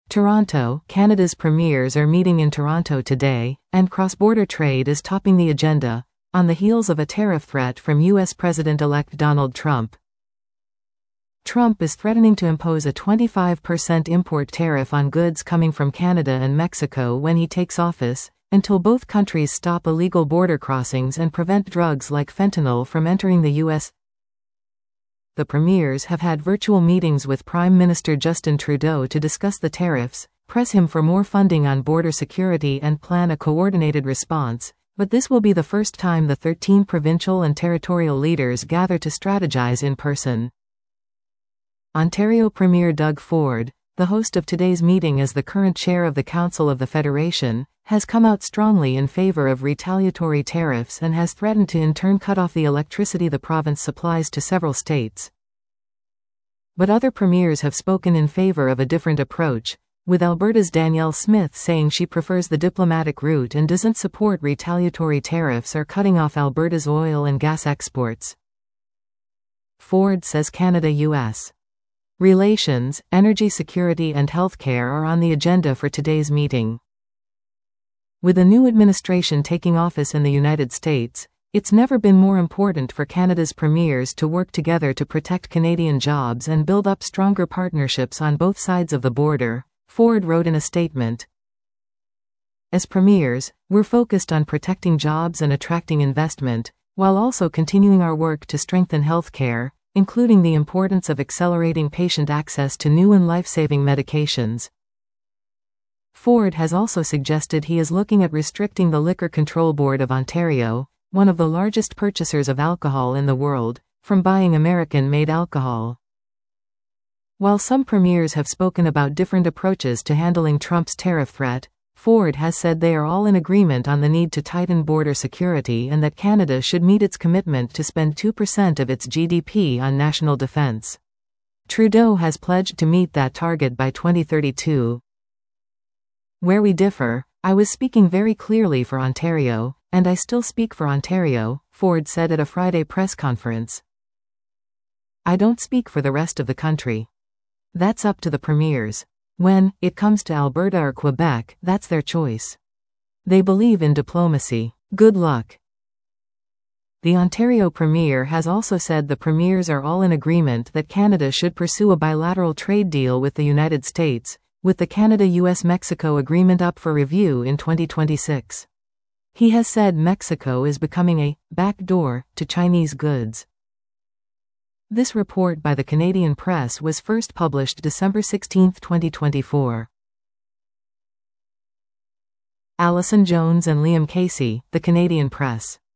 Toronto, Canada's premiers are meeting in Toronto today, and cross-border trade is topping the agenda, on the heels of a tariff threat from U.S. President-elect Donald Trump. Trump is threatening to impose a 25% import tariff on goods coming from Canada and Mexico when he takes office, until both countries stop illegal border crossings and prevent drugs like fentanyl from entering the U.S. The premiers have had virtual meetings with Prime Minister Justin Trudeau to discuss the tariffs, press him for more funding on border security and plan a coordinated response, but this will be the first time the 13 provincial and territorial leaders gather to strategize in person. Ontario Premier Doug Ford, the host of today's meeting as the current chair of the Council of the Federation, has come out strongly in favor of retaliatory tariffs and has threatened to in turn cut off the electricity the province supplies to several states. But other premiers have spoken in favor of a different approach, with Alberta's Danielle Smith saying she prefers the diplomatic route and doesn't support retaliatory tariffs or cutting off Alberta's oil and gas exports. Ford says Canada-US relations, energy security and healthcare are on the agenda for today's meeting. With a new administration taking office in the United States, it's never been more important for Canada's premiers to work together to protect Canadian jobs and build up stronger partnerships on both sides of the border, Ford wrote in a statement. As premiers, we're focused on protecting jobs and attracting investment, while also continuing our work to strengthen healthcare, including the importance of accelerating patient access to new and life-saving medications. Ford has also suggested he is looking at restricting the Liquor Control Board of Ontario, one of the largest purchasers of alcohol in the world, from buying American-made alcohol. While some premiers have spoken about different approaches to handling Trump's tariff threat, Ford has said they are all in agreement on the need to tighten border security and that Canada should meet its commitment to spend 2% of its GDP on national defense. Trudeau has pledged to meet that target by 2032. Where we differ, I was speaking very clearly for Ontario, and I still speak for Ontario, Ford said at a Friday press conference. I don't speak for the rest of the country. That's up to the premiers. When it comes to Alberta or Quebec, that's their choice. They believe in diplomacy. Good luck. The Ontario Premier has also said the premiers are all in agreement that Canada should pursue a bilateral trade deal with the United States, with the Canada-US-Mexico agreement up for review in 2026. He has said Mexico is becoming a back door to Chinese goods. This report by the Canadian Press was first published December 16, 2024. Alison Jones and Liam Casey, The Canadian Press.